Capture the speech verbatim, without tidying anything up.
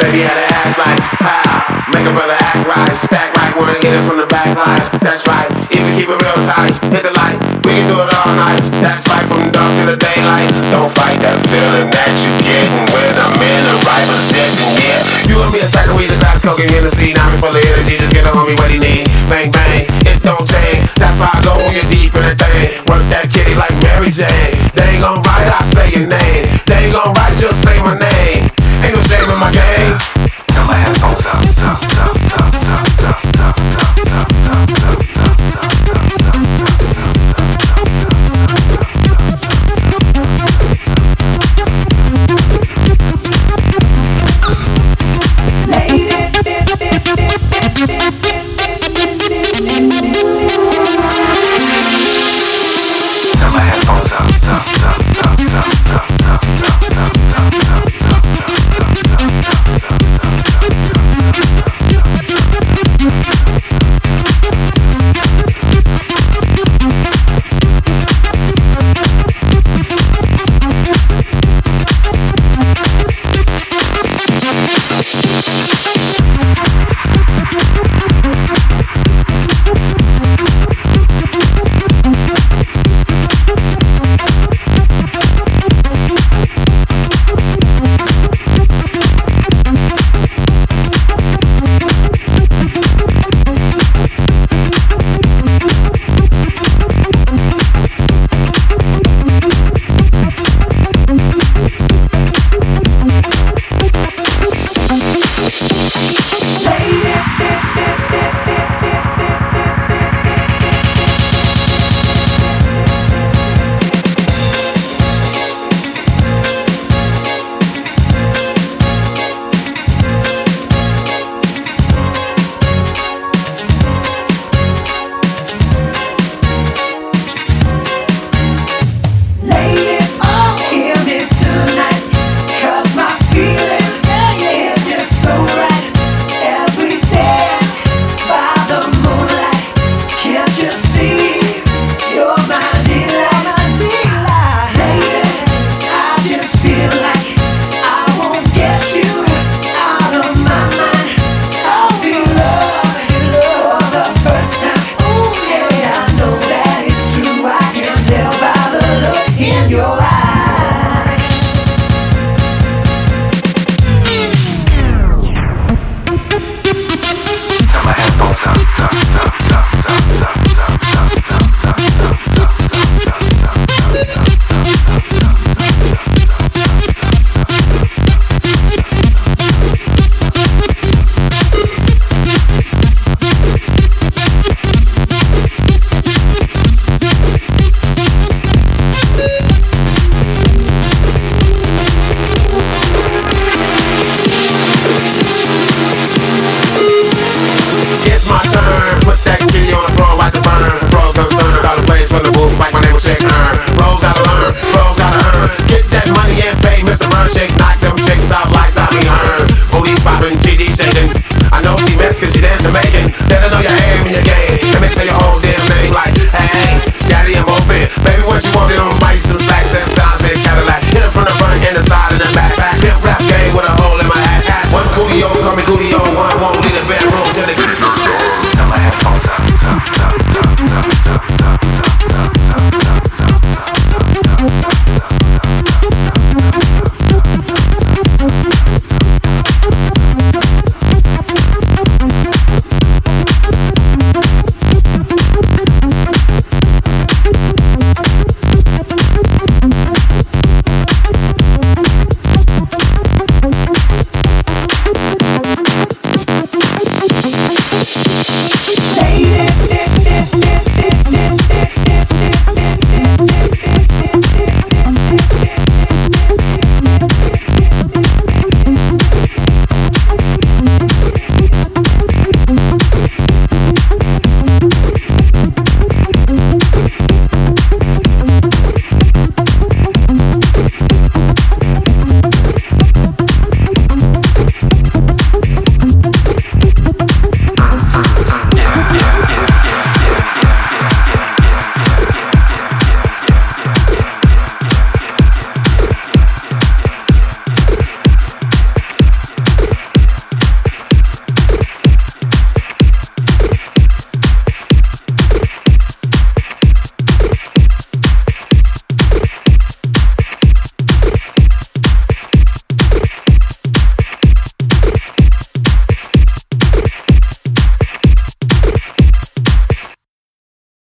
baby had an ass like pow. Make a brother act right, stack right, wanna hit it from the back line. That's right, if you keep it real tight, hit the light, we can do it all night. That's right, from dark to the daylight. Don't fight that feeling that you're getting when I'm in the right position, yeah. You and me a second, we the glass, coke and Hennessy. Now I'm full of energy, just get a homie what he need. Bang, bang, it don't change. That's how I go when you're deep in the thing. Work that kitty like Mary Jane. They ain't gon' write, I say your name. They ain't gon' write, just say my name.